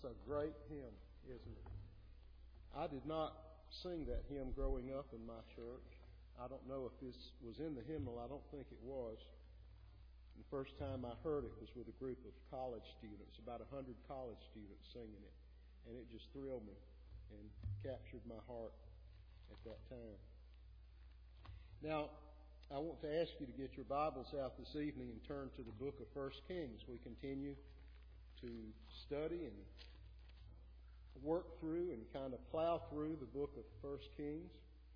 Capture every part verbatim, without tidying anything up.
a great hymn, isn't it? I did not sing that hymn growing up in my church. I don't know if this was in the hymnal. I don't think it was. The first time I heard it was with a group of college students, about a hundred college students singing it. And it just thrilled me and captured my heart at that time. Now, I want to ask you to get your Bibles out this evening and turn to the book of First Kings. We continue to study and work through and kind of plow through the book of First Kings.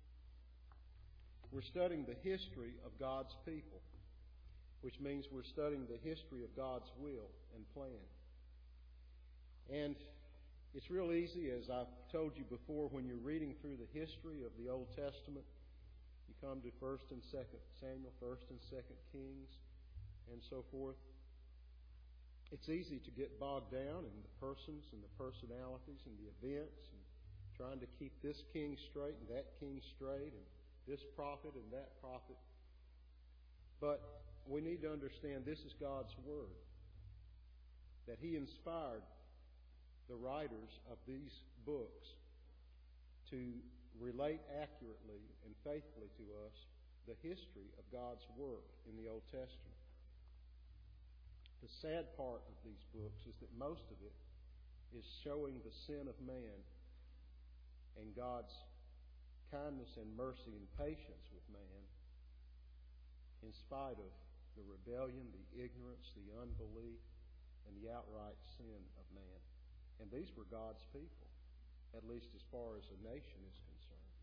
We're studying the history of God's people, which means we're studying the history of God's will and plan. And it's real easy, as I've told you before, when you're reading through the history of the Old Testament, you come to First and Second Samuel, First and Second Kings, and so forth. It's easy to get bogged down in the persons and the personalities and the events and trying to keep this king straight and that king straight and this prophet and that prophet. But we need to understand this is God's Word, that He inspired the writers of these books to relate accurately and faithfully to us the history of God's work in the Old Testament. The sad part of these books is that most of it is showing the sin of man and God's kindness and mercy and patience with man in spite of the rebellion, the ignorance, the unbelief, and the outright sin of man. And these were God's people, at least as far as a nation is concerned.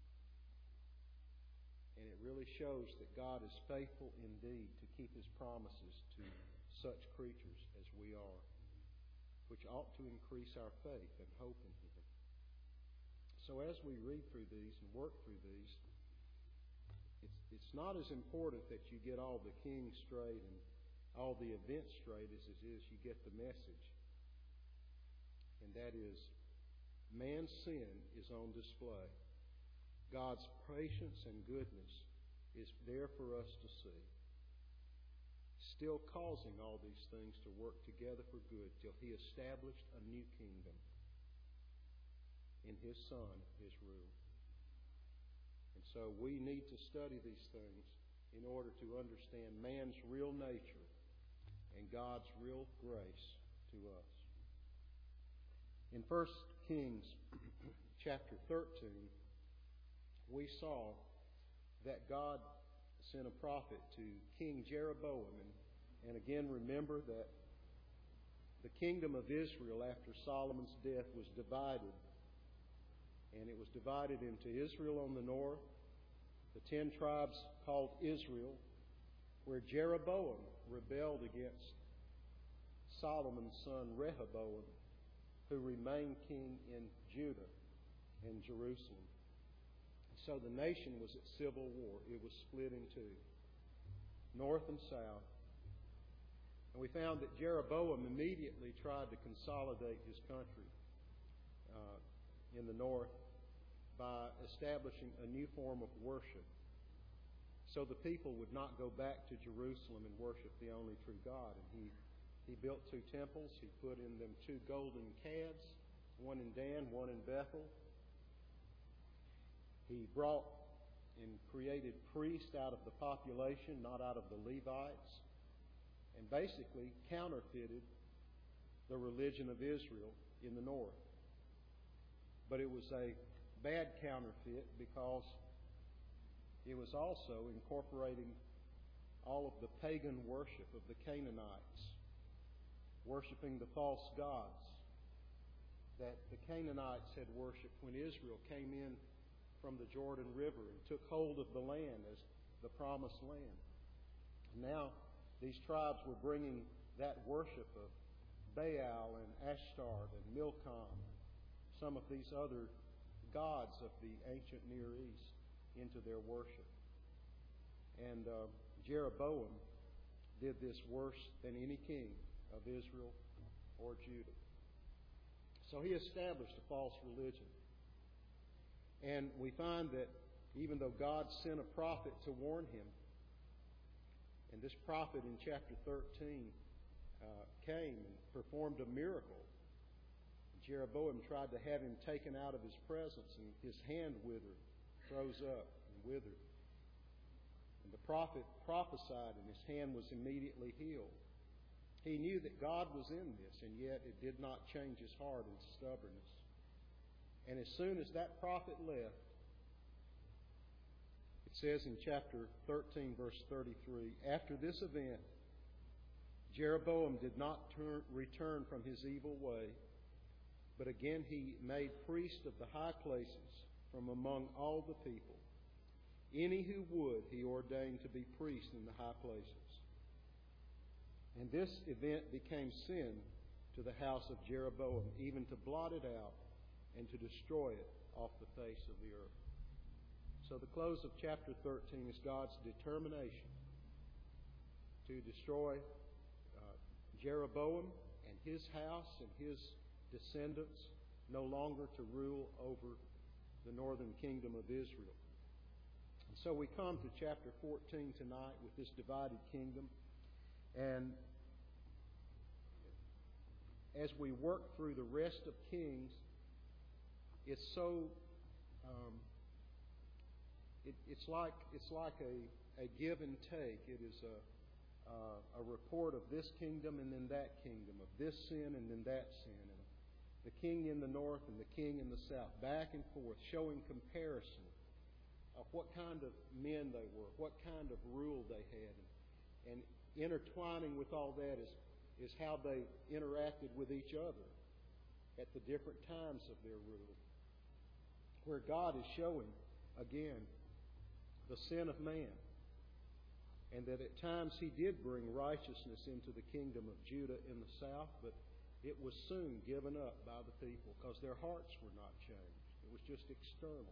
And it really shows that God is faithful indeed to keep His promises to such creatures as we are, which ought to increase our faith and hope in Him. So as we read through these and work through these, it's, it's not as important that you get all the kings straight and all the events straight as it is you get the message. And that is, man's sin is on display. God's patience and goodness is there for us to see, still causing all these things to work together for good till He established a new kingdom in His Son, His rule. And so we need to study these things in order to understand man's real nature and God's real grace to us. In First Kings chapter thirteen, we saw that God sent a prophet to King Jeroboam. And, and again, remember that the kingdom of Israel after Solomon's death was divided. And it was divided into Israel on the north, the ten tribes called Israel, where Jeroboam rebelled against Solomon's son Rehoboam, who remained king in Judah and Jerusalem. So the nation was at civil war. It was split in two, north and south. And we found that Jeroboam immediately tried to consolidate his country uh, in the north by establishing a new form of worship, so the people would not go back to Jerusalem and worship the only true God. And he He built two temples. He put in them two golden calves, one in Dan, one in Bethel. He brought and created priests out of the population, not out of the Levites, and basically counterfeited the religion of Israel in the north. But it was a bad counterfeit because it was also incorporating all of the pagan worship of the Canaanites, worshiping the false gods that the Canaanites had worshipped when Israel came in from the Jordan River and took hold of the land as the promised land. Now, these tribes were bringing that worship of Baal and Ashtart and Milcom, some of these other gods of the ancient Near East, into their worship. And uh, Jeroboam did this worse than any king of Israel or Judah. So he established a false religion. And we find that even though God sent a prophet to warn him, and this prophet in chapter thirteen uh, came and performed a miracle, Jeroboam tried to have him taken out of his presence, and his hand withered, froze up and withered. And the prophet prophesied, and his hand was immediately healed. He knew that God was in this, and yet it did not change his heart and stubbornness. And as soon as that prophet left, it says in chapter thirteen, verse thirty-three, after this event, Jeroboam did not turn, return from his evil way, but again he made priests of the high places from among all the people. Any who would, he ordained to be priests in the high places. And this event became sin to the house of Jeroboam, even to blot it out and to destroy it off the face of the earth. So the close of chapter thirteen is God's determination to destroy uh, Jeroboam and his house and his descendants, no longer to rule over the northern kingdom of Israel. And so we come to chapter fourteen tonight with this divided kingdom. And as we work through the rest of Kings, it's so um, it, it's like it's like a, a give and take. It is a uh, a report of this kingdom and then that kingdom, of this sin and then that sin, and the king in the north and the king in the south, back and forth, showing comparison of what kind of men they were, what kind of rule they had, and, and intertwining with all that is is how they interacted with each other at the different times of their rule, where God is showing, again, the sin of man, and that at times he did bring righteousness into the kingdom of Judah in the south, but it was soon given up by the people because their hearts were not changed. It was just external.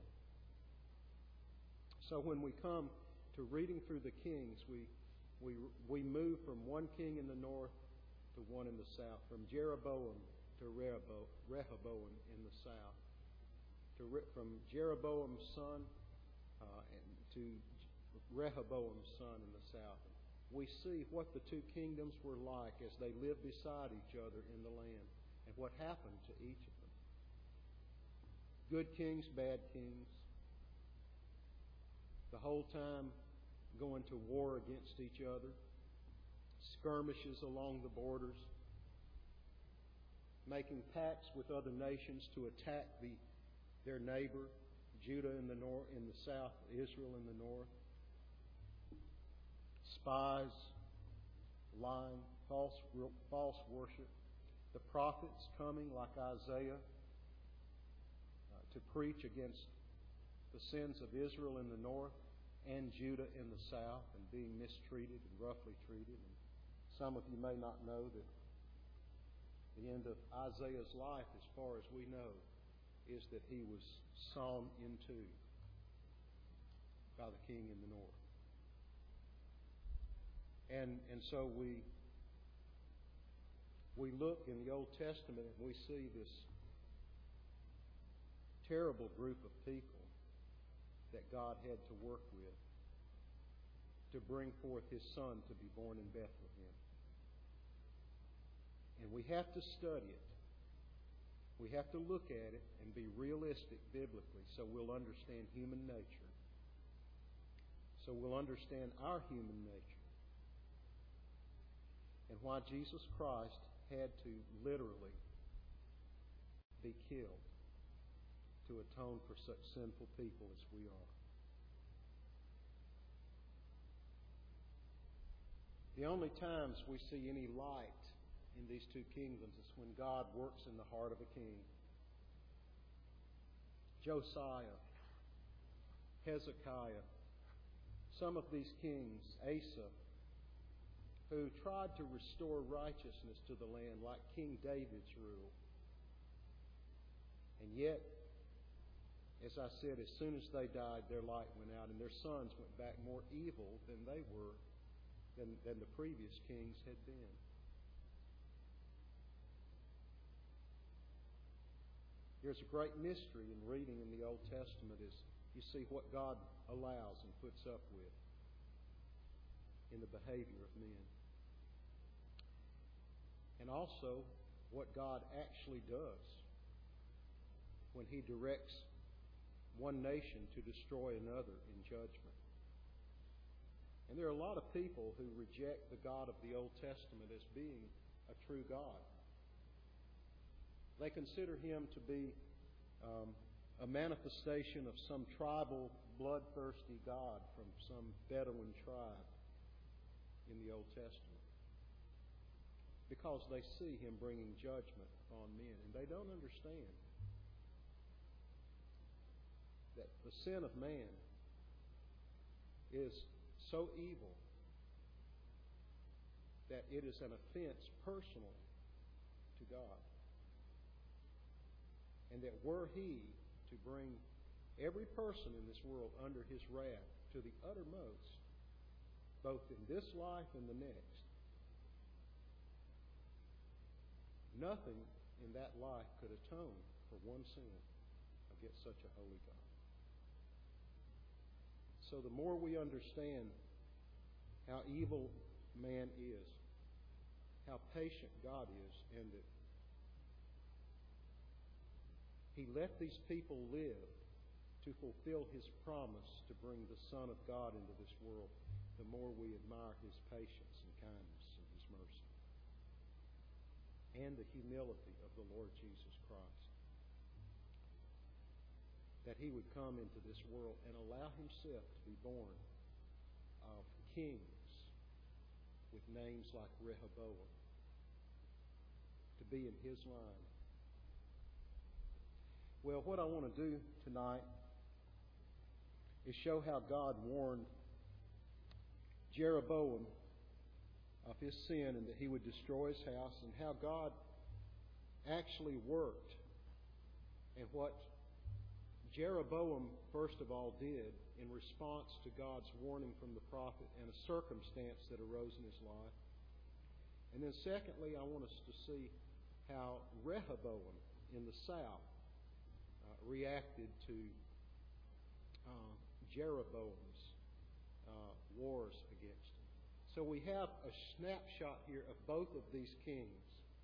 So when we come to reading through the Kings, we we we move from one king in the north to one in the south, from Jeroboam to Rehoboam in the south, to Re- from Jeroboam's son uh, and to Rehoboam's son in the south. We see what the two kingdoms were like as they lived beside each other in the land, and what happened to each of them. Good kings, bad kings, the whole time going to war against each other, skirmishes along the borders, making pacts with other nations to attack the, their neighbor, Judah in the north, in the south, Israel in the north. Spies, lying, false, false worship. The prophets coming like Isaiah uh, to preach against the sins of Israel in the north and Judah in the south, and being mistreated and roughly treated. And some of you may not know that the end of Isaiah's life, as far as we know, is that he was sawn in two by the king in the north. And and so we we look in the Old Testament and we see this terrible group of people that God had to work with to bring forth his son to be born in Bethlehem. And we have to study it. We have to look at it and be realistic biblically so we'll understand human nature. So we'll understand our human nature. And why Jesus Christ had to literally be killed to atone for such sinful people as we are. The only times we see any light in these two kingdoms is when God works in the heart of a king. Josiah, Hezekiah, some of these kings, Asa, who tried to restore righteousness to the land like King David's rule. And yet, as I said, as soon as they died, their light went out, and their sons went back more evil than they were, than, than the previous kings had been. There's a great mystery in reading in the Old Testament as you see what God allows and puts up with in the behavior of men. And also what God actually does when he directs one nation to destroy another in judgment. And there are a lot of people who reject the God of the Old Testament as being a true God. They consider him to be um, a manifestation of some tribal, bloodthirsty God from some Bedouin tribe in the Old Testament, because they see him bringing judgment on men. And they don't understand that the sin of man is so evil that it is an offense personally to God. And that were he to bring every person in this world under his wrath to the uttermost, both in this life and the next, nothing in that life could atone for one sin against such a holy God. So the more we understand how evil man is, how patient God is, and that he let these people live to fulfill his promise to bring the Son of God into this world, the more we admire his patience and kindness and his mercy, and the humility of the Lord Jesus Christ, that he would come into this world and allow himself to be born of kings with names like Rehoboam, to be in his line. Well, what I want to do tonight is show how God warned Jeroboam of his sin and that he would destroy his house, and how God actually worked, and what Jeroboam, first of all, did in response to God's warning from the prophet and a circumstance that arose in his life. And then secondly, I want us to see how Rehoboam in the south uh, reacted to uh, Jeroboam's uh, wars against him. So we have a snapshot here of both of these kings.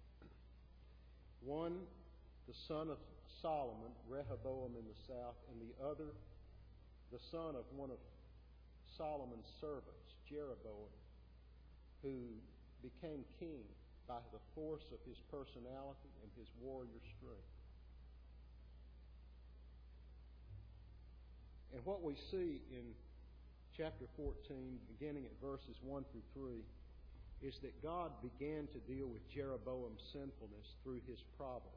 One, the son of Solomon, Rehoboam in the south, and the other, the son of one of Solomon's servants, Jeroboam, who became king by the force of his personality and his warrior strength. And what we see in chapter fourteen, beginning at verses one through three, is that God began to deal with Jeroboam's sinfulness through his providence.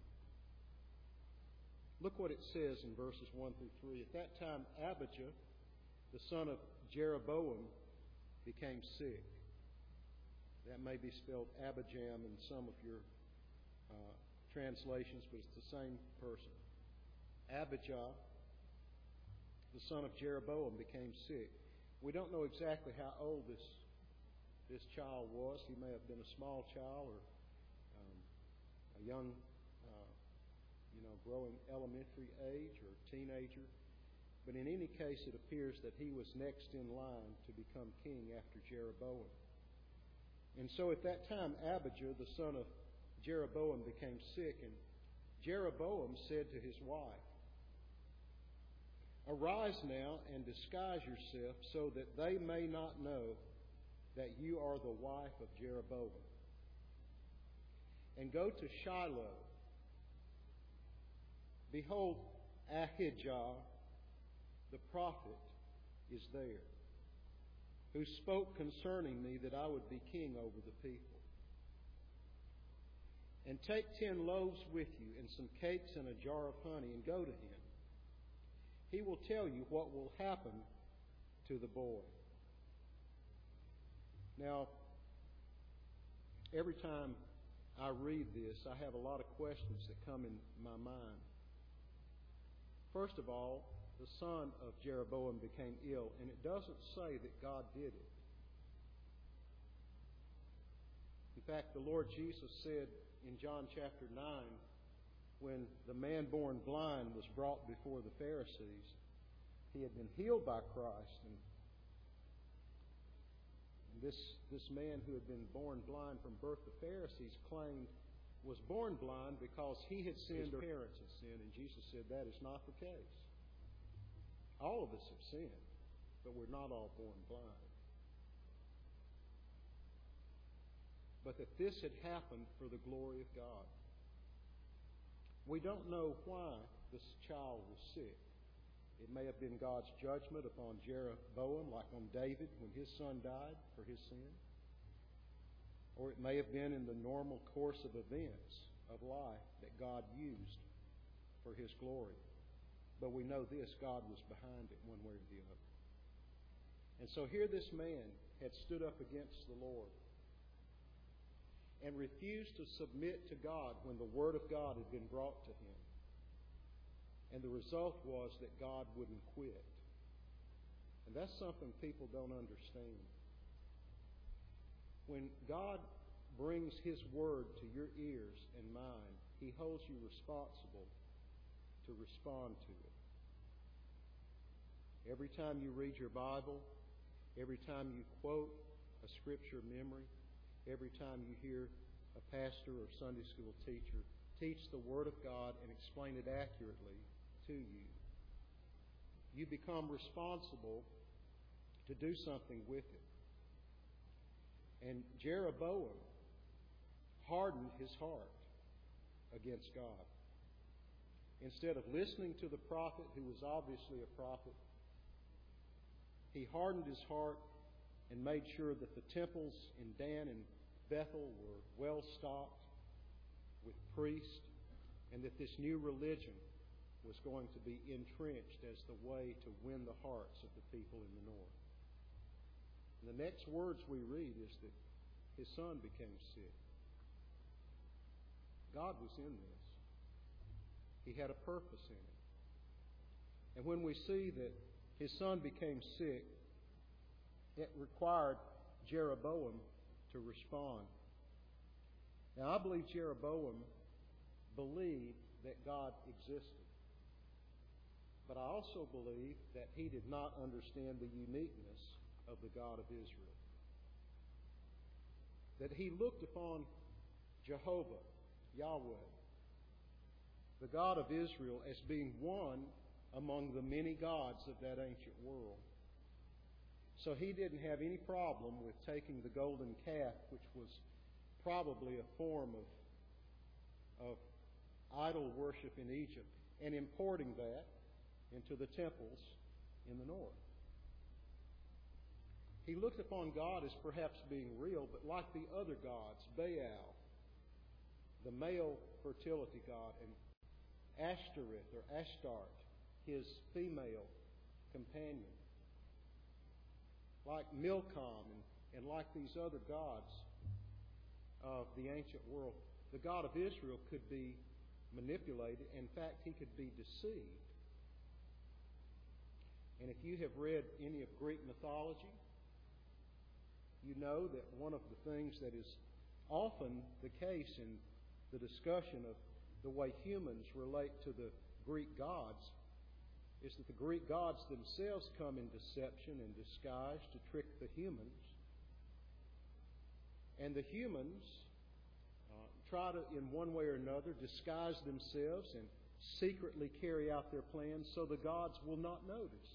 Look what it says in verses one through three. At that time, Abijah, the son of Jeroboam, became sick. That may be spelled Abijam in some of your uh, translations, but it's the same person. Abijah, the son of Jeroboam, became sick. We don't know exactly how old this this child was. He may have been a small child or um, a young, uh, you know, growing elementary age or teenager. But in any case, it appears that he was next in line to become king after Jeroboam. And so at that time, Abijah, the son of Jeroboam, became sick, and Jeroboam said to his wife, "Arise now and disguise yourself so that they may not know that you are the wife of Jeroboam. And go to Shiloh. Behold, Ahijah, the prophet, is there, who spoke concerning me that I would be king over the people. And take ten loaves with you and some cakes and a jar of honey, and go to him. He will tell you what will happen to the boy." Now, every time I read this, I have a lot of questions that come in my mind. First of all, the son of Jeroboam became ill, and it doesn't say that God did it. In fact, the Lord Jesus said in John chapter nine, when the man born blind was brought before the Pharisees, he had been healed by Christ, and This, this man who had been born blind from birth, the Pharisees claimed was born blind because he had sinned, or parents had sinned, and Jesus said that is not the case. All of us have sinned, but we're not all born blind. But that this had happened for the glory of God. We don't know why this child was sick. It may have been God's judgment upon Jeroboam, like on David when his son died for his sin. Or it may have been in the normal course of events of life that God used for his glory. But we know this, God was behind it one way or the other. And so here this man had stood up against the Lord and refused to submit to God when the Word of God had been brought to him. And the result was that God wouldn't quit. And that's something people don't understand. When God brings His Word to your ears and mine, He holds you responsible to respond to it. Every time you read your Bible, every time you quote a scripture memory, every time you hear a pastor or Sunday school teacher teach the Word of God and explain it accurately to you, you become responsible to do something with it. And Jeroboam hardened his heart against God. Instead of listening to the prophet, who was obviously a prophet, he hardened his heart and made sure that the temples in Dan and Bethel were well stocked with priests, and that this new religion was going to be entrenched as the way to win the hearts of the people in the north. And the next words we read is that his son became sick. God was in this. He had a purpose in it. And when we see that his son became sick, it required Jeroboam to respond. Now, I believe Jeroboam believed that God existed. But I also believe that he did not understand the uniqueness of the God of Israel. That he looked upon Jehovah, Yahweh, the God of Israel, as being one among the many gods of that ancient world. So he didn't have any problem with taking the golden calf, which was probably a form of, of idol worship in Egypt, and importing that into the temples in the north. He looked upon God as perhaps being real, but like the other gods, Baal, the male fertility god, and Ashtoreth or Ashtart, his female companion. Like Milcom and, and like these other gods of the ancient world, the God of Israel could be manipulated. In fact, he could be deceived. And if you have read any of Greek mythology, you know that one of the things that is often the case in the discussion of the way humans relate to the Greek gods is that the Greek gods themselves come in deception and disguise to trick the humans. And the humans uh, try to, in one way or another, disguise themselves and secretly carry out their plans so the gods will not notice.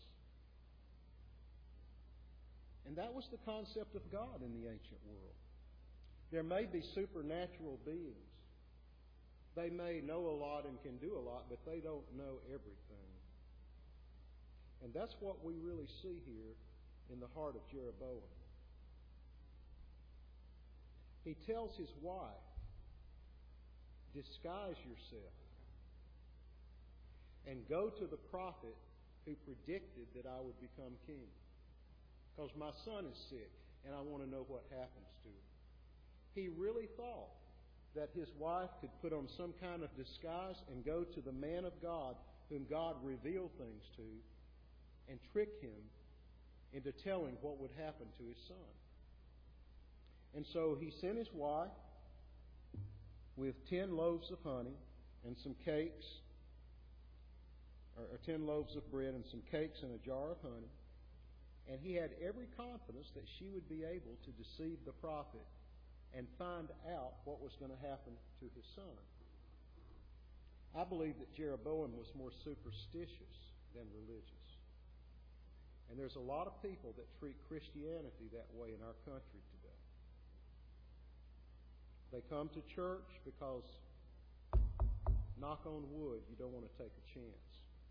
And that was the concept of God in the ancient world. There may be supernatural beings. They may know a lot and can do a lot, but they don't know everything. And that's what we really see here in the heart of Jeroboam. He tells his wife, disguise yourself and go to the prophet who predicted that I would become king. Because my son is sick and I want to know what happens to him. He really thought that his wife could put on some kind of disguise and go to the man of God whom God revealed things to and trick him into telling what would happen to his son. And so he sent his wife with ten loaves of honey and some cakes, or, or ten loaves of bread and some cakes and a jar of honey. And he had every confidence that she would be able to deceive the prophet and find out what was going to happen to his son. I believe that Jeroboam was more superstitious than religious. And there's a lot of people that treat Christianity that way in our country today. They come to church because, knock on wood, you don't want to take a chance.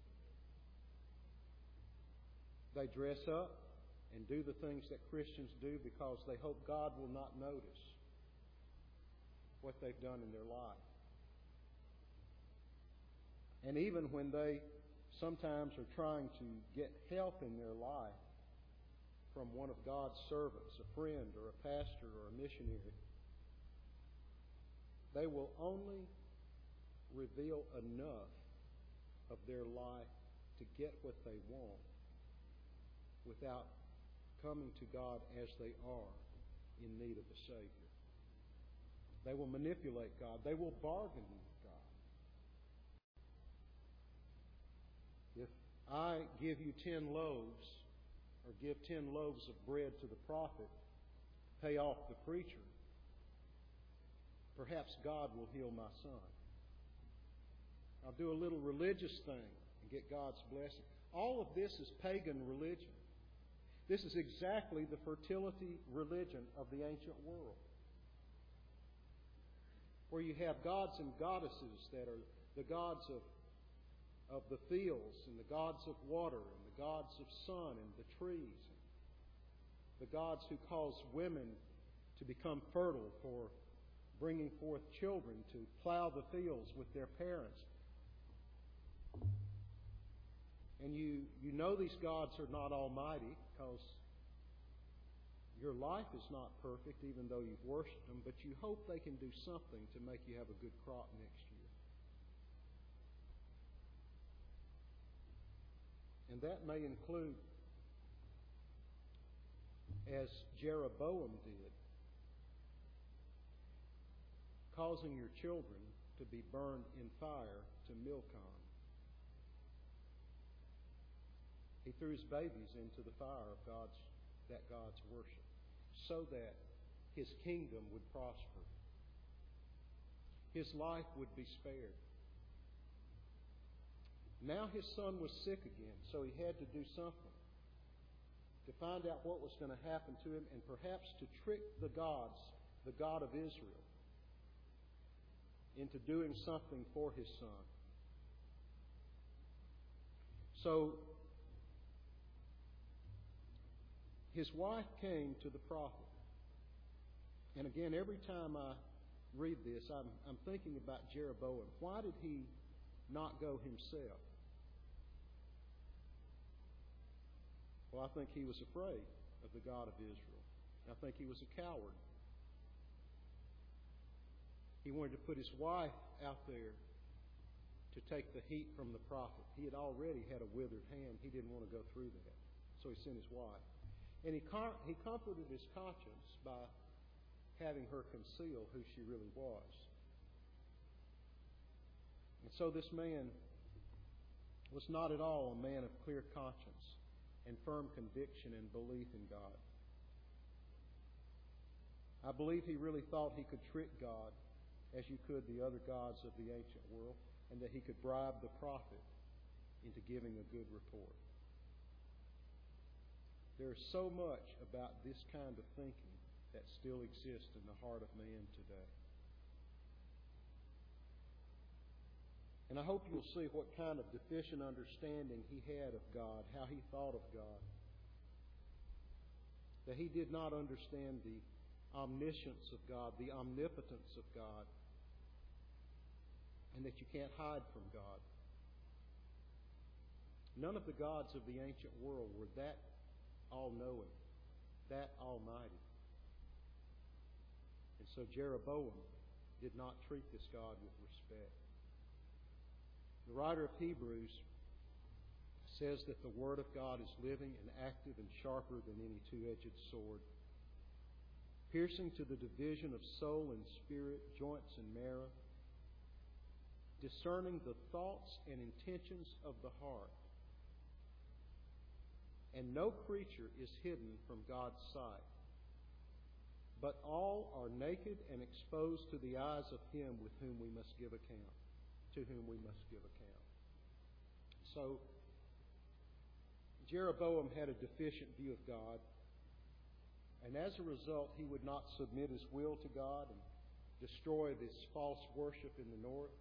They dress up and do the things that Christians do because they hope God will not notice what they've done in their life. And even when they sometimes are trying to get help in their life from one of God's servants, a friend or a pastor or a missionary, they will only reveal enough of their life to get what they want without coming to God as they are in need of a Savior. They will manipulate God. They will bargain with God. If I give you ten loaves, or give ten loaves of bread to the prophet, pay off the preacher, perhaps God will heal my son. I'll do a little religious thing and get God's blessing. All of this is pagan religion. This is exactly the fertility religion of the ancient world, where you have gods and goddesses that are the gods of, of the fields and the gods of water and the gods of sun and the trees, the gods who cause women to become fertile for bringing forth children to plow the fields with their parents. And you, you know these gods are not almighty because your life is not perfect even though you've worshipped them, but you hope they can do something to make you have a good crop next year. And that may include, as Jeroboam did, causing your children to be burned in fire to Milcom. He threw his babies into the fire of God's, that God's worship so that his kingdom would prosper. His life would be spared. Now his son was sick again, so he had to do something to find out what was going to happen to him and perhaps to trick the gods, the God of Israel, into doing something for his son. So his wife came to the prophet. And again, every time I read this, I'm, I'm thinking about Jeroboam. Why did he not go himself? Well, I think he was afraid of the God of Israel. I think he was a coward. He wanted to put his wife out there to take the heat from the prophet. He had already had a withered hand. He didn't want to go through that. So he sent his wife. And he, com- he comforted his conscience by having her conceal who she really was. And so this man was not at all a man of clear conscience and firm conviction and belief in God. I believe he really thought he could trick God as you could the other gods of the ancient world, and that he could bribe the prophet into giving a good report. There's so much about this kind of thinking that still exists in the heart of man today. And I hope you'll see what kind of deficient understanding he had of God, how he thought of God. That he did not understand the omniscience of God, the omnipotence of God, and that you can't hide from God. None of the gods of the ancient world were that all-knowing, that almighty. And so Jeroboam did not treat this God with respect. The writer of Hebrews says that the Word of God is living and active and sharper than any two-edged sword, piercing to the division of soul and spirit, joints and marrow, discerning the thoughts and intentions of the heart. And no creature is hidden from God's sight, but all are naked and exposed to the eyes of him with whom we must give account, to whom we must give account. So, Jeroboam had a deficient view of God, and as a result, he would not submit his will to God and destroy this false worship in the north.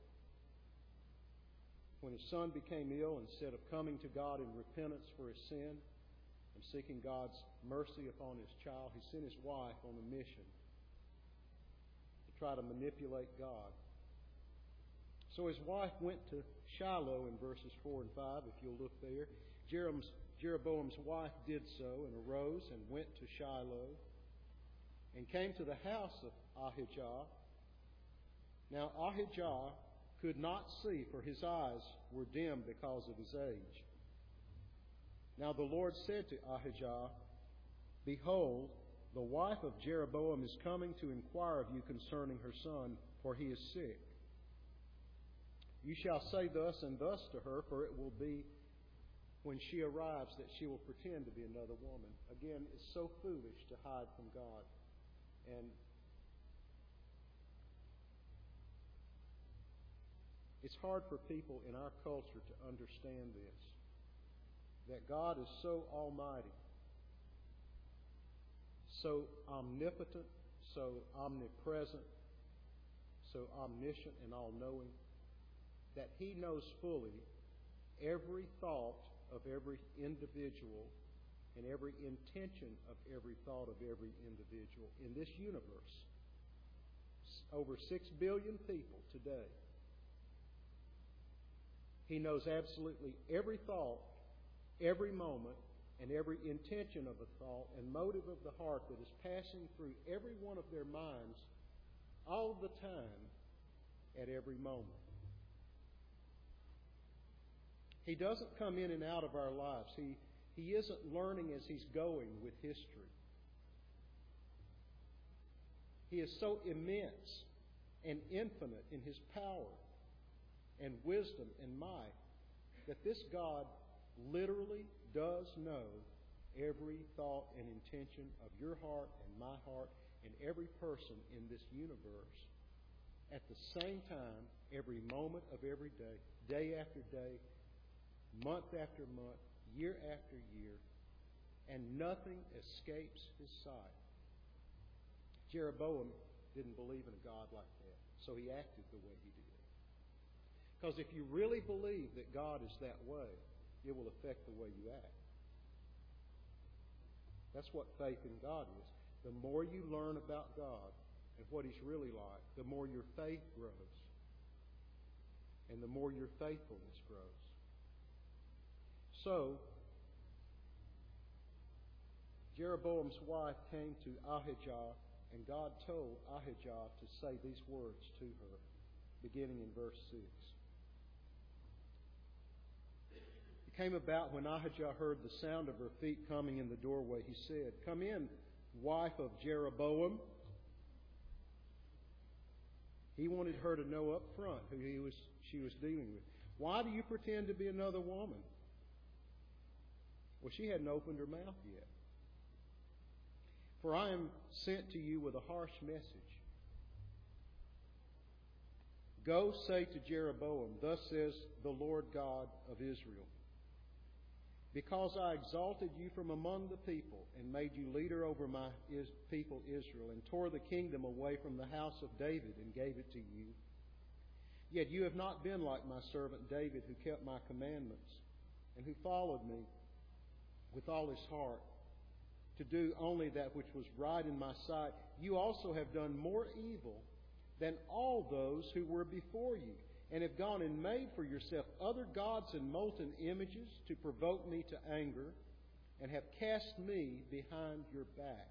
When his son became ill, instead of coming to God in repentance for his sin and seeking God's mercy upon his child, he sent his wife on a mission to try to manipulate God. So his wife went to Shiloh in verses four and five, if you'll look there. Jeroboam's, Jeroboam's wife did so and arose and went to Shiloh and came to the house of Ahijah. Now Ahijah could not see, for his eyes were dim because of his age. Now the Lord said to Ahijah, Behold, the wife of Jeroboam is coming to inquire of you concerning her son, for he is sick. You shall say thus and thus to her, for it will be when she arrives that she will pretend to be another woman. Again, it's so foolish to hide from God. And it's hard for people in our culture to understand this, that God is so almighty, so omnipotent, so omnipresent, so omniscient and all-knowing, that He knows fully every thought of every individual and every intention of every thought of every individual in this universe. Over six billion people today. He knows absolutely every thought, every moment, and every intention of a thought and motive of the heart that is passing through every one of their minds all the time at every moment. He doesn't come in and out of our lives. He, he isn't learning as He's going with history. He is so immense and infinite in His power and wisdom and might that this God literally does know every thought and intention of your heart and my heart and every person in this universe at the same time, every moment of every day, day after day, month after month, year after year, and nothing escapes His sight. Jeroboam didn't believe in a God like that, so he acted the way he did. Because if you really believe that God is that way, it will affect the way you act. That's what faith in God is. The more you learn about God and what He's really like, the more your faith grows, and the more your faithfulness grows. So, Jeroboam's wife came to Ahijah, and God told Ahijah to say these words to her, beginning in verse six. It came about when Ahijah heard the sound of her feet coming in the doorway, he said, Come in, wife of Jeroboam. He wanted her to know up front who he was, she was dealing with. Why do you pretend to be another woman? Well, she hadn't opened her mouth yet. For I am sent to you with a harsh message. Go say to Jeroboam, Thus says the Lord God of Israel, Because I exalted you from among the people and made you leader over my people Israel and tore the kingdom away from the house of David and gave it to you, yet you have not been like my servant David, who kept my commandments and who followed me with all his heart, to do only that which was right in my sight. You also have done more evil than all those who were before you, and have gone and made for yourself other gods and molten images to provoke me to anger, and have cast me behind your back.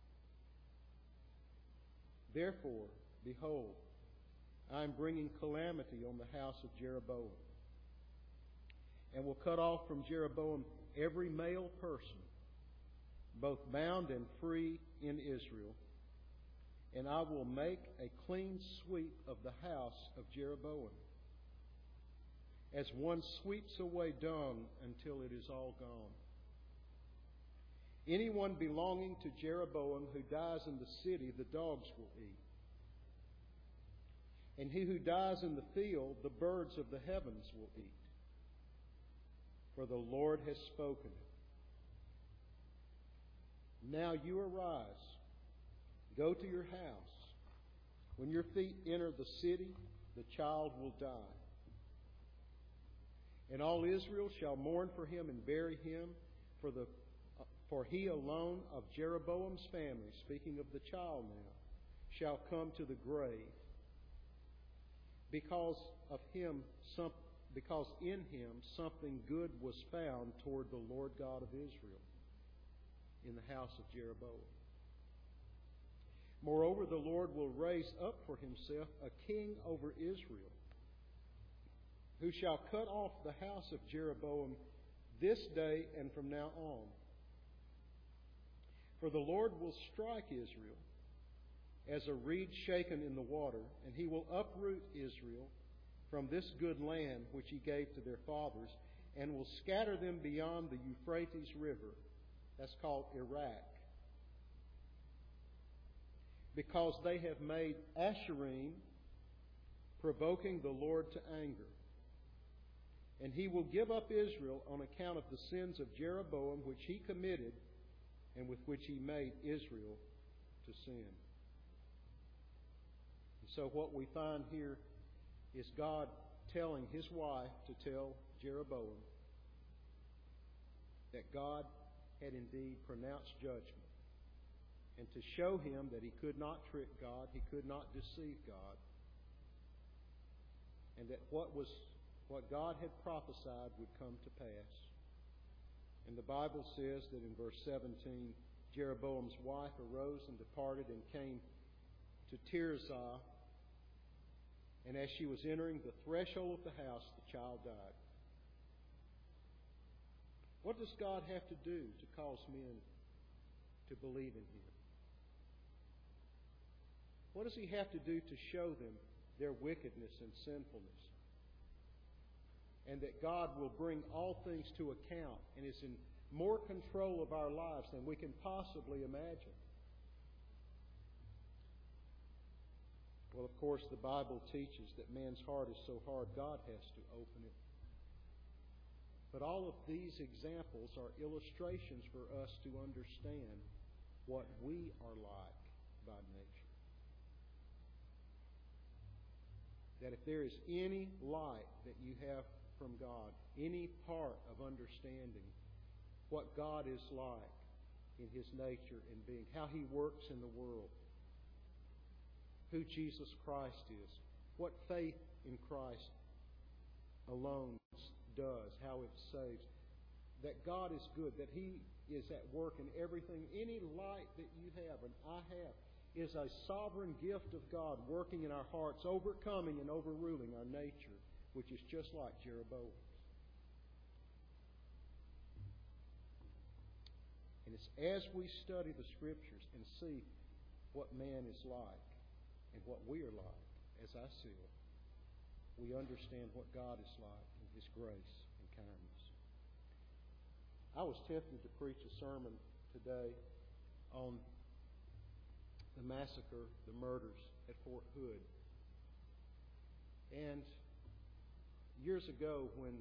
Therefore, behold, I am bringing calamity on the house of Jeroboam, and will cut off from Jeroboam every male person, both bound and free in Israel, and I will make a clean sweep of the house of Jeroboam, as one sweeps away dung until it is all gone. Anyone belonging to Jeroboam who dies in the city, the dogs will eat. And he who dies in the field, the birds of the heavens will eat. For the Lord has spoken it. Now you arise, go to your house. When your feet enter the city, the child will die. And all Israel shall mourn for him and bury him, for the for he alone of Jeroboam's family, speaking of the child now, shall come to the grave. Because of him, some, because in him something good was found toward the Lord God of Israel in the house of Jeroboam. Moreover, the Lord will raise up for himself a king over Israel, who shall cut off the house of Jeroboam this day and from now on. For the Lord will strike Israel as a reed shaken in the water, and he will uproot Israel from this good land which he gave to their fathers, and will scatter them beyond the Euphrates River. That's called Iraq. Because they have made Asherim, provoking the Lord to anger. And he will give up Israel on account of the sins of Jeroboam, which he committed, and with which he made Israel to sin. And so what we find here is God telling his wife to tell Jeroboam that God had indeed pronounced judgment, and to show him that he could not trick God, he could not deceive God, and that what was what God had prophesied would come to pass. And the Bible says that in verse seventeen, Jeroboam's wife arose and departed and came to Tirzah, and as she was entering the threshold of the house, the child died. What does God have to do to cause men to believe in him? What does he have to do to show them their wickedness and sinfulness? And that God will bring all things to account and is in more control of our lives than we can possibly imagine. Well, of course, the Bible teaches that man's heart is so hard, God has to open it. But all of these examples are illustrations for us to understand what we are like by nature. That if there is any light that you have from God, any part of understanding what God is like in his nature and being, how he works in the world, who Jesus Christ is, what faith in Christ alone does, how it saves, that God is good, that he is at work in everything. Any light that you have and I have is a sovereign gift of God working in our hearts, overcoming and overruling our nature, which is just like Jeroboam's. And it's as we study the Scriptures and see what man is like and what we are like, as I see it, we understand what God is like in his grace and kindness. I was tempted to preach a sermon today on the massacre, the murders at Fort Hood. And years ago, when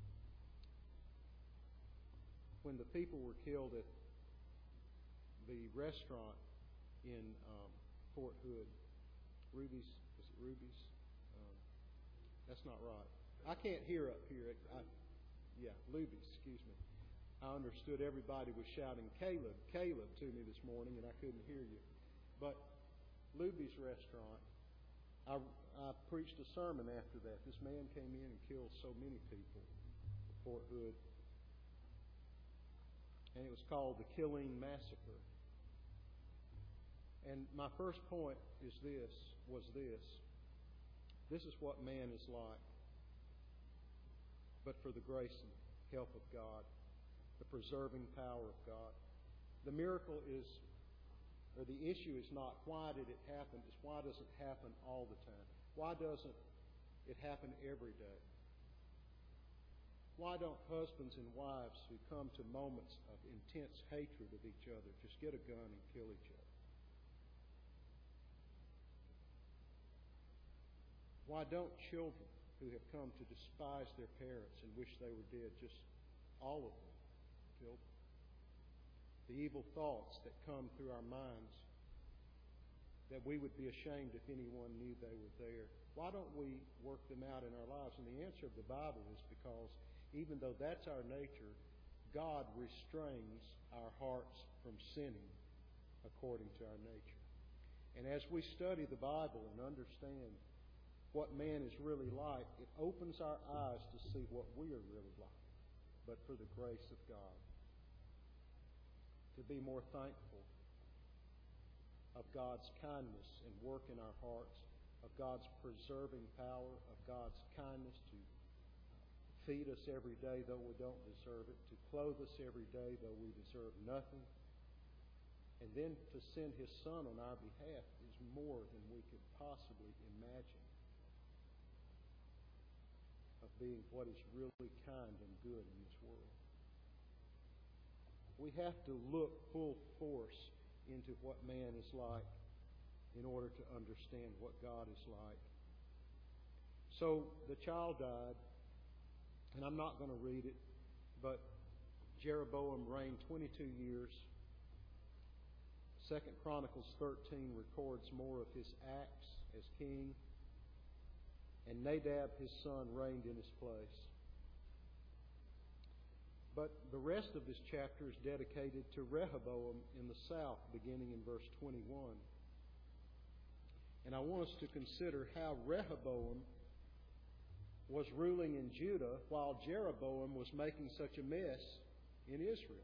when the people were killed at the restaurant in um, Fort Hood, Ruby's, was it Ruby's? Um, that's not right. I can't hear up here. I, yeah, Luby's, excuse me. I understood everybody was shouting Caleb, Caleb to me this morning, and I couldn't hear you. But Luby's restaurant, I, I preached a sermon after that. This man came in and killed so many people at Fort Hood. And it was called the Killeen Massacre. And my first point is this, was this. This is what man is like. But for the grace and help of God, the preserving power of God. The miracle is, or the issue is not why did it happen, it's why does it happen all the time? Why doesn't it happen every day? Why don't husbands and wives who come to moments of intense hatred of each other just get a gun and kill each other? Why don't children who have come to despise their parents and wish they were dead, just all of them, kill them? The evil thoughts that come through our minds, that we would be ashamed if anyone knew they were there. Why don't we work them out in our lives? And the answer of the Bible is because even though that's our nature, God restrains our hearts from sinning according to our nature. And as we study the Bible and understand what man is really like, it opens our eyes to see what we are really like, but for the grace of God. To be more thankful of God's kindness and work in our hearts, of God's preserving power, of God's kindness to feed us every day though we don't deserve it, to clothe us every day though we deserve nothing, and then to send His Son on our behalf is more than we could possibly imagine of being what is really kind and good in this world. We have to look full force into what man is like in order to understand what God is like. So the child died, and I'm not going to read it, but Jeroboam reigned twenty-two years. Second Chronicles thirteen records more of his acts as king. And Nadab, his son, reigned in his place. But the rest of this chapter is dedicated to Rehoboam in the south, beginning in verse twenty-one. And I want us to consider how Rehoboam was ruling in Judah while Jeroboam was making such a mess in Israel.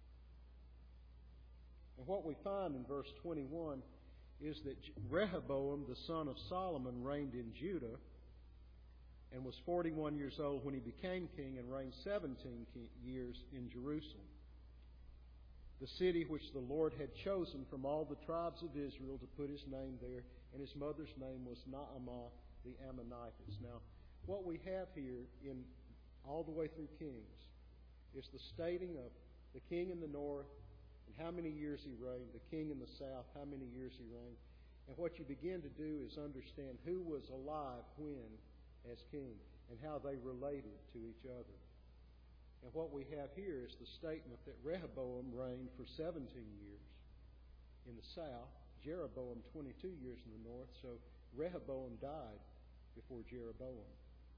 And what we find in verse twenty-one is that Rehoboam, the son of Solomon, reigned in Judah and was forty-one years old when he became king and reigned seventeen years in Jerusalem, the city which the Lord had chosen from all the tribes of Israel to put His name there, and his mother's name was Naamah the Ammonitess. Now, what we have here in all the way through Kings is the stating of the king in the north and how many years he reigned, the king in the south, how many years he reigned. And what you begin to do is understand who was alive when as king and how they related to each other. And what we have here is the statement that Rehoboam reigned for seventeen years in the south, Jeroboam twenty-two years in the north, so Rehoboam died before Jeroboam.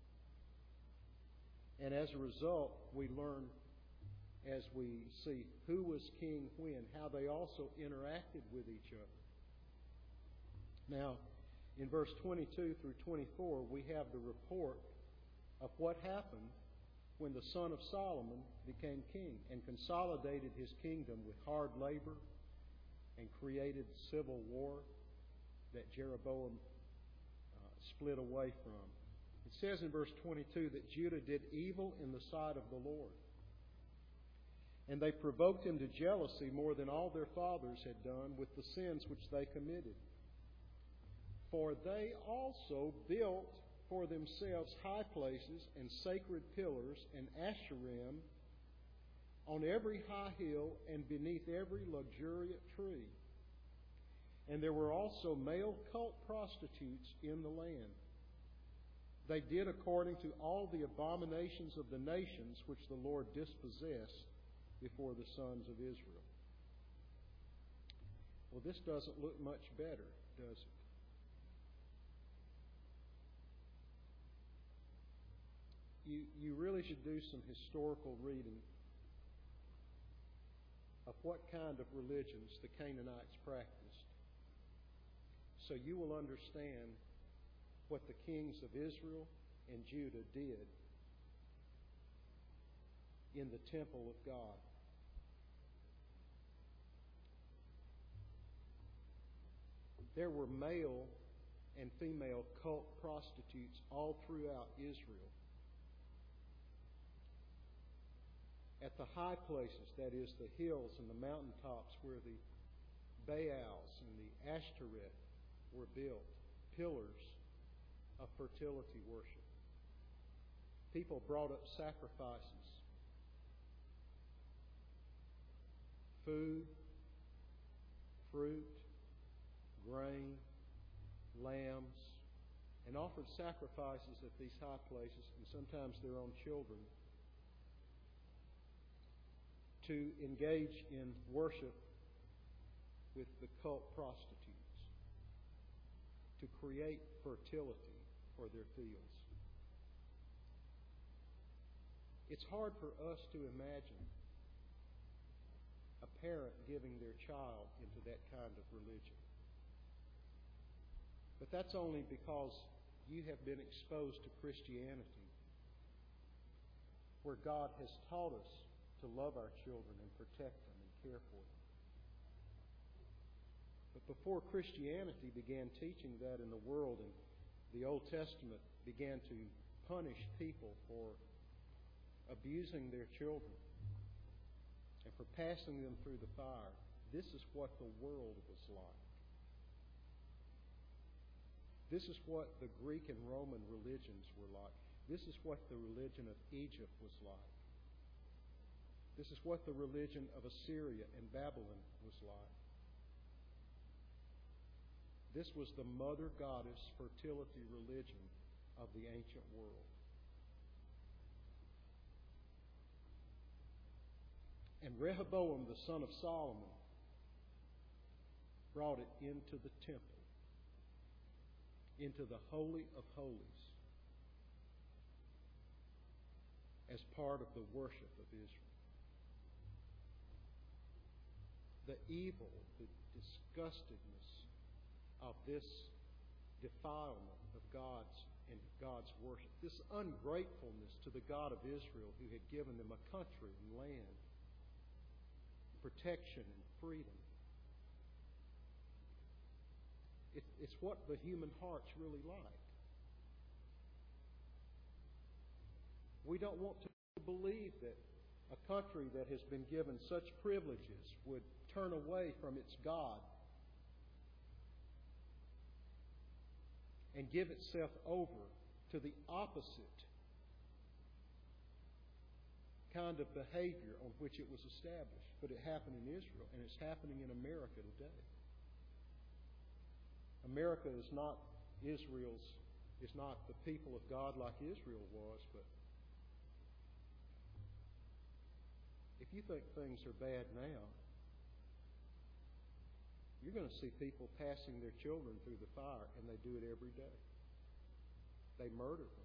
And as a result, we learn as we see who was king when, how they also interacted with each other. Now, in verse twenty-two through twenty-four, we have the report of what happened when the son of Solomon became king and consolidated his kingdom with hard labor and created civil war that Jeroboam uh, split away from. It says in verse twenty-two that Judah did evil in the sight of the Lord, and they provoked him to jealousy more than all their fathers had done with the sins which they committed. For they also built for themselves high places and sacred pillars and Asherim on every high hill and beneath every luxuriant tree. And there were also male cult prostitutes in the land. They did according to all the abominations of the nations which the Lord dispossessed before the sons of Israel. Well, this doesn't look much better, does it? You, you really should do some historical reading of what kind of religions the Canaanites practiced, so you will understand what the kings of Israel and Judah did in the temple of God. There were male and female cult prostitutes all throughout Israel. At the high places, that is, the hills and the mountaintops where the Baals and the Ashtoreth were built, pillars of fertility worship. people brought up sacrifices. Food, fruit, grain, lambs, and offered sacrifices at these high places, and sometimes their own children, to engage in worship with the cult prostitutes, to create fertility for their fields. It's hard for us to imagine a parent giving their child into that kind of religion. But that's only because you have been exposed to Christianity, where God has taught us to love our children and protect them and care for them. But before Christianity began teaching that in the world, and the Old Testament began to punish people for abusing their children and for passing them through the fire, this is what the world was like. This is what the Greek and Roman religions were like. This is what the religion of Egypt was like. This is what the religion of Assyria and Babylon was like. This was the mother goddess fertility religion of the ancient world. And Rehoboam, the son of Solomon, brought it into the temple, into the Holy of Holies, as part of the worship of Israel. The evil, the disgustedness of this defilement of God's and God's worship, this ungratefulness to the God of Israel who had given them a country and land, protection and freedom. It, it's what the human heart's really like. We don't want to believe that a country that has been given such privileges would turn away from its God and give itself over to the opposite kind of behavior on which it was established. But it happened in Israel, and it's happening in America today. America is not Israel's, is not the people of God like Israel was, but if you think things are bad now, you're going to see people passing their children through the fire, and they do it every day. They murder them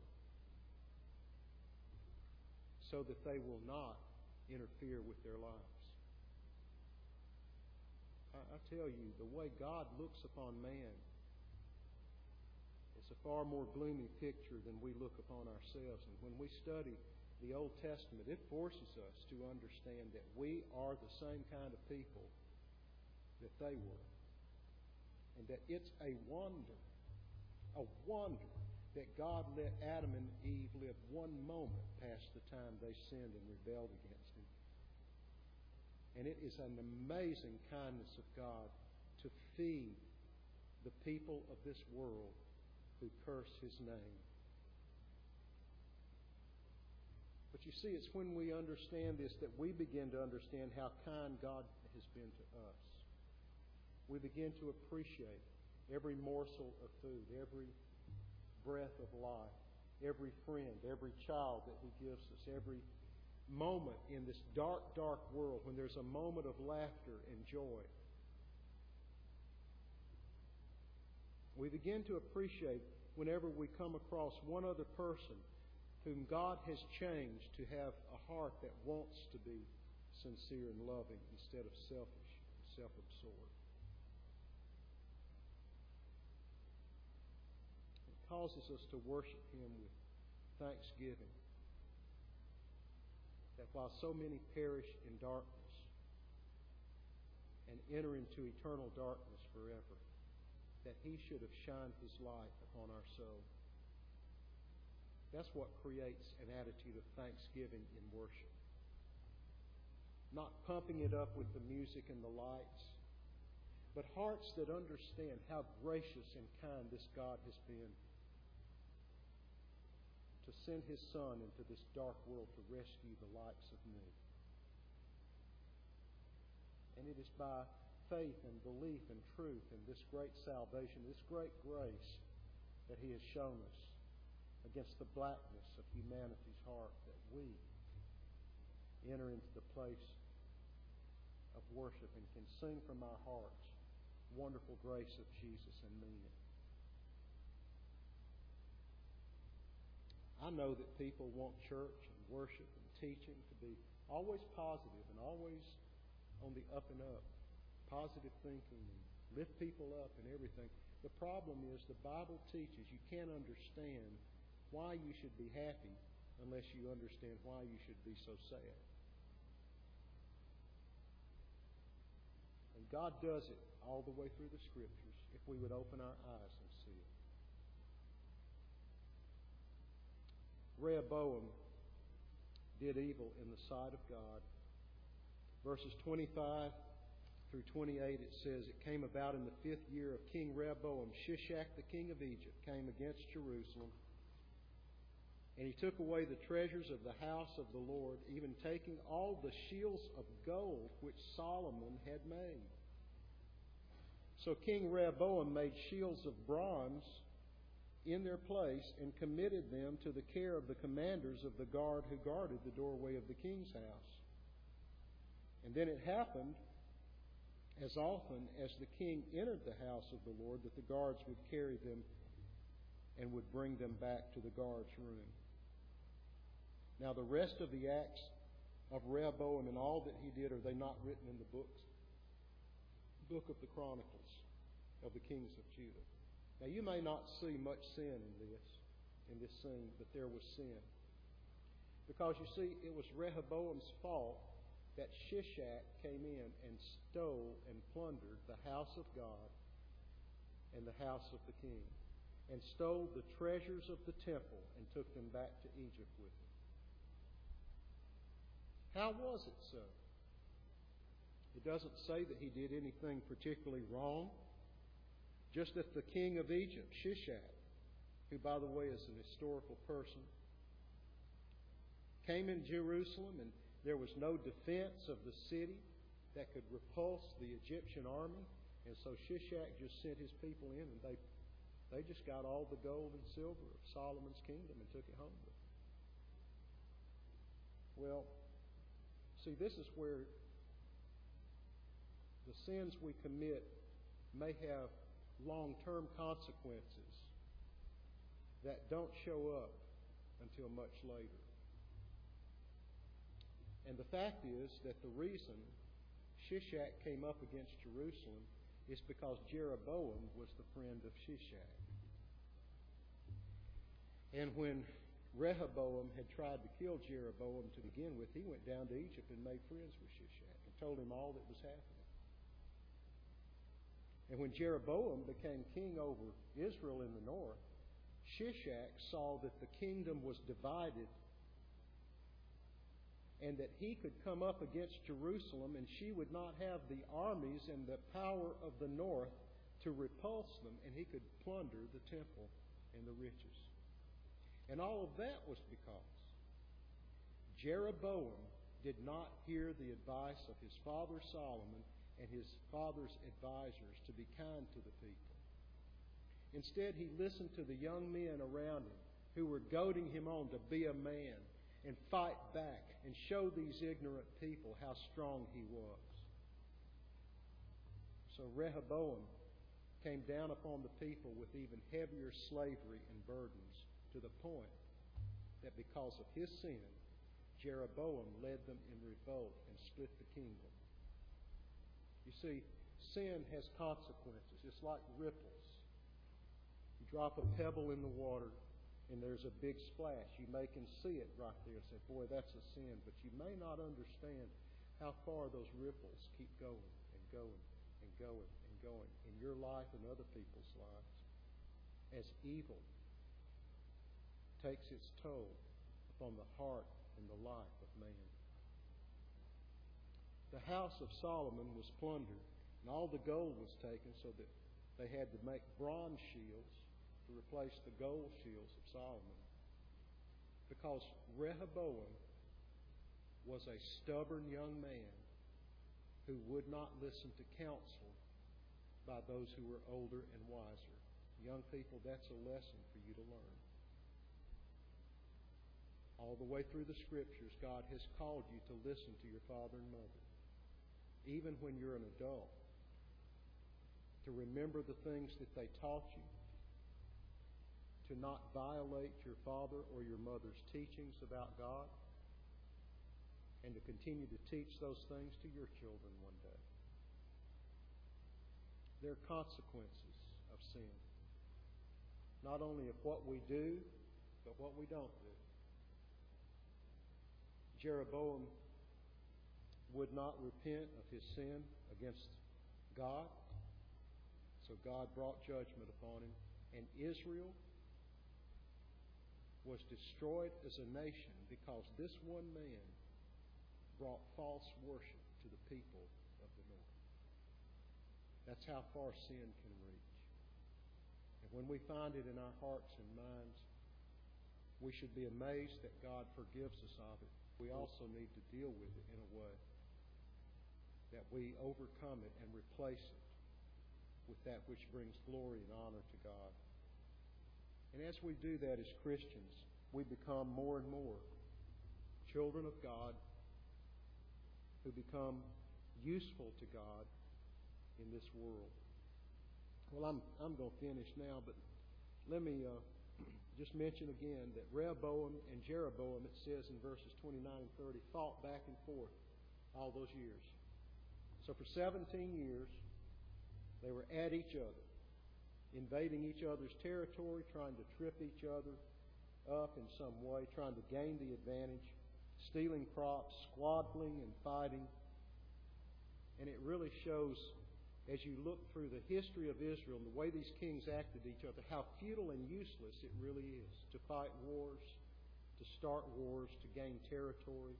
so that they will not interfere with their lives. I, I tell you, the way God looks upon man is a far more gloomy picture than we look upon ourselves. And when we study the Old Testament, it forces us to understand that we are the same kind of people that they were. And that it's a wonder, a wonder that God let Adam and Eve live one moment past the time they sinned and rebelled against Him. And it is an amazing kindness of God to feed the people of this world who curse His name. But you see, it's when we understand this that we begin to understand how kind God has been to us. We begin to appreciate every morsel of food, every breath of life, every friend, every child that He gives us, every moment in this dark, dark world when there's a moment of laughter and joy. We begin to appreciate whenever we come across one other person whom God has changed to have a heart that wants to be sincere and loving instead of selfish and self-absorbed. It causes us to worship Him with thanksgiving. That while so many perish in darkness and enter into eternal darkness forever, that He should have shined His light upon our soul. That's what creates an attitude of thanksgiving in worship. Not pumping it up with the music and the lights, but hearts that understand how gracious and kind this God has been to send His Son into this dark world to rescue the likes of me. And it is by faith and belief and truth in this great salvation, this great grace that He has shown us against the blackness of humanity's heart that we enter into the place of worship and can sing from our hearts, wonderful grace of Jesus, and mean it. I know that people want church and worship and teaching to be always positive and always on the up and up, positive thinking, and lift people up and everything. The problem is the Bible teaches you can't understand why you should be happy unless you understand why you should be so sad. And God does it all the way through the Scriptures if we would open our eyes and see it. Rehoboam did evil in the sight of God. Verses twenty-five through twenty-eight, it says, "It came about in the fifth year of King Rehoboam, Shishak the king of Egypt came against Jerusalem, and he took away the treasures of the house of the Lord, even taking all the shields of gold which Solomon had made. So King Rehoboam made shields of bronze in their place and committed them to the care of the commanders of the guard who guarded the doorway of the king's house. And then it happened, as often as the king entered the house of the Lord, that the guards would carry them and would bring them back to the guard's room. Now the rest of the acts of Rehoboam and all that he did, are they not written in the books, book of the Chronicles of the kings of Judah?" Now you may not see much sin in this, in this scene, but there was sin. Because you see, it was Rehoboam's fault that Shishak came in and stole and plundered the house of God and the house of the king, and stole the treasures of the temple and took them back to Egypt with him. How was it so? It doesn't say that he did anything particularly wrong. Just that the king of Egypt, Shishak, who by the way is an historical person, came in Jerusalem, and there was no defense of the city that could repulse the Egyptian army. And so Shishak just sent his people in, and they they just got all the gold and silver of Solomon's kingdom and took it home with them. Well, see, this is where the sins we commit may have long-term consequences that don't show up until much later. And the fact is that the reason Shishak came up against Jerusalem is because Jeroboam was the friend of Shishak. And when Rehoboam had tried to kill Jeroboam to begin with, he went down to Egypt and made friends with Shishak and told him all that was happening. And when Jeroboam became king over Israel in the north, Shishak saw that the kingdom was divided and that he could come up against Jerusalem and she would not have the armies and the power of the north to repulse them, and he could plunder the temple and the riches. And all of that was because Jeroboam did not hear the advice of his father Solomon and his father's advisors to be kind to the people. Instead, he listened to the young men around him who were goading him on to be a man and fight back and show these ignorant people how strong he was. So Rehoboam came down upon the people with even heavier slavery and burdens, to the point that because of his sin, Jeroboam led them in revolt and split the kingdom. You see, sin has consequences. It's like ripples. You drop a pebble in the water, and there's a big splash. You may can see it right there and say, boy, that's a sin. But you may not understand how far those ripples keep going and going and going and going in your life and other people's lives as evil takes its toll upon the heart and the life of man. The house of Solomon was plundered, and all the gold was taken, so that they had to make bronze shields to replace the gold shields of Solomon. Because Rehoboam was a stubborn young man who would not listen to counsel by those who were older and wiser. Young people, that's a lesson for you to learn. All the way through the Scriptures, God has called you to listen to your father and mother, even when you're an adult, to remember the things that they taught you, to not violate your father or your mother's teachings about God, and to continue to teach those things to your children one day. There are consequences of sin, not only of what we do, but what we don't do. Jeroboam would not repent of his sin against God, so God brought judgment upon him, and Israel was destroyed as a nation because this one man brought false worship to the people of the north. That's how far sin can reach. And when we find it in our hearts and minds, we should be amazed that God forgives us of it. We also need to deal with it in a way that we overcome it and replace it with that which brings glory and honor to God. And as we do that as Christians, we become more and more children of God who become useful to God in this world. Well, I'm I'm going to finish now, but let me uh, just mention again that Rehoboam and Jeroboam, it says in verses twenty-nine and thirty, fought back and forth all those years. So for seventeen years, they were at each other, invading each other's territory, trying to trip each other up in some way, trying to gain the advantage, stealing crops, squabbling and fighting. And it really shows, as you look through the history of Israel and the way these kings acted to each other, how futile and useless it really is to fight wars, to start wars, to gain territory.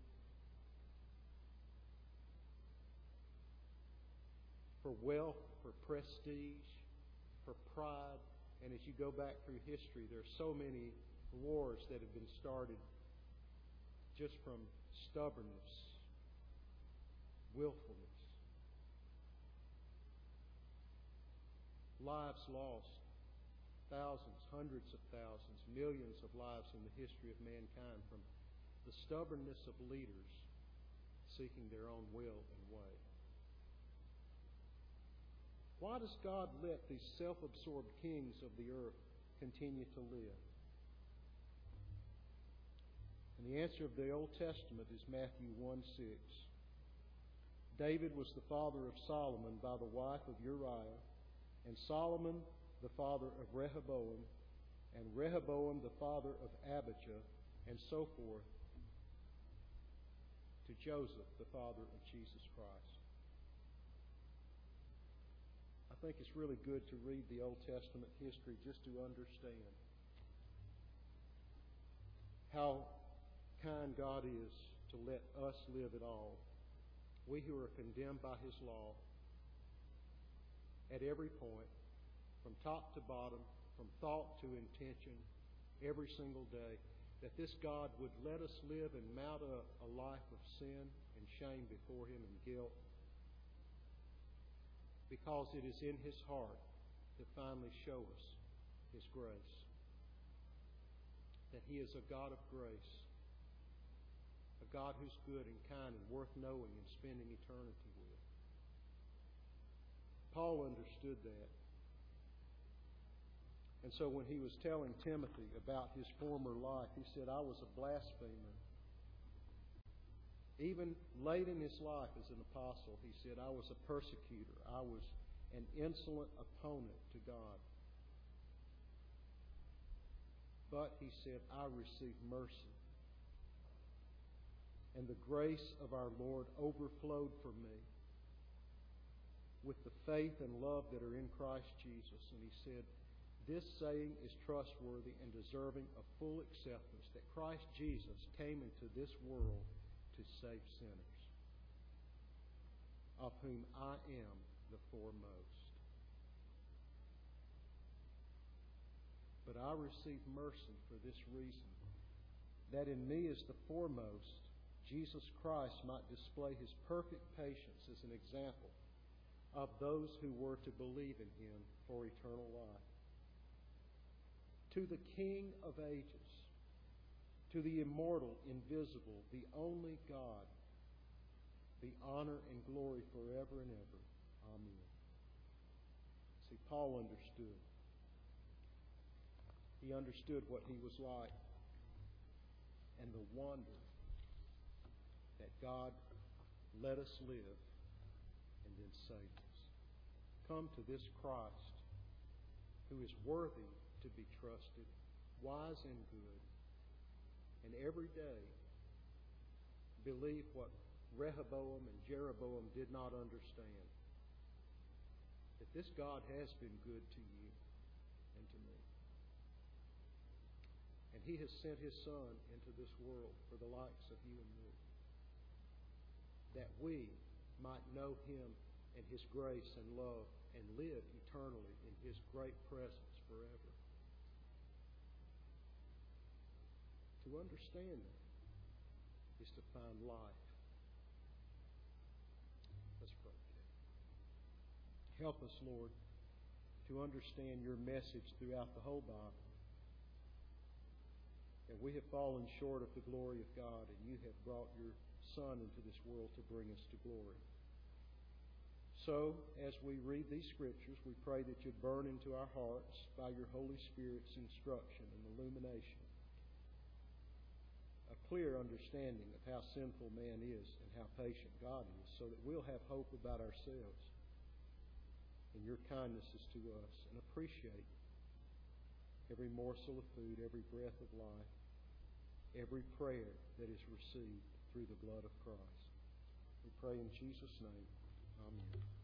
For wealth, for prestige, for pride. And as you go back through history, there are so many wars that have been started just from stubbornness, willfulness. Lives lost, thousands, hundreds of thousands, millions of lives in the history of mankind from the stubbornness of leaders seeking their own will and way. Why does God let these self-absorbed kings of the earth continue to live? And the answer of the Old Testament is Matthew one six. David was the father of Solomon by the wife of Uriah, and Solomon the father of Rehoboam, and Rehoboam the father of Abijah, and so forth, to Joseph, the father of Jesus Christ. I think it's really good to read the Old Testament history just to understand how kind God is to let us live at all. We who are condemned by His law at every point, from top to bottom, from thought to intention, every single day, that this God would let us live and mount a, a life of sin and shame before Him and guilt, because it is in His heart to finally show us His grace. That He is a God of grace, a God who's good and kind and worth knowing and spending eternity with. Paul understood that. And so when he was telling Timothy about his former life, he said, I was a blasphemer. Even late in his life as an apostle, he said, I was a persecutor. I was an insolent opponent to God. But, he said, I received mercy. And the grace of our Lord overflowed for me with the faith and love that are in Christ Jesus. And he said, this saying is trustworthy and deserving of full acceptance, that Christ Jesus came into this world to save sinners, of whom I am the foremost. But I received mercy for this reason, that in me as the foremost, Jesus Christ might display his perfect patience as an example of those who were to believe in him for eternal life. To the King of ages, to the immortal, invisible, the only God, be honor and glory forever and ever. Amen. See, Paul understood. He understood what he was like and the wonder that God let us live and then save us. Come to this Christ who is worthy to be trusted, wise and good, and every day believe what Rehoboam and Jeroboam did not understand, that this God has been good to you and to me. And he has sent his Son into this world for the likes of you and me, that we might know him and his grace and love and live eternally in his great presence forever. To understand that is to find life. Let's pray. Help us, Lord, to understand your message throughout the whole Bible. And we have fallen short of the glory of God, and you have brought your Son into this world to bring us to glory. So, as we read these scriptures, we pray that you'd burn into our hearts by your Holy Spirit's instruction and illumination a clear understanding of how sinful man is and how patient God is, so that we'll have hope about ourselves and your kindnesses to us, and appreciate every morsel of food, every breath of life, every prayer that is received through the blood of Christ. We pray in Jesus' name. Amen.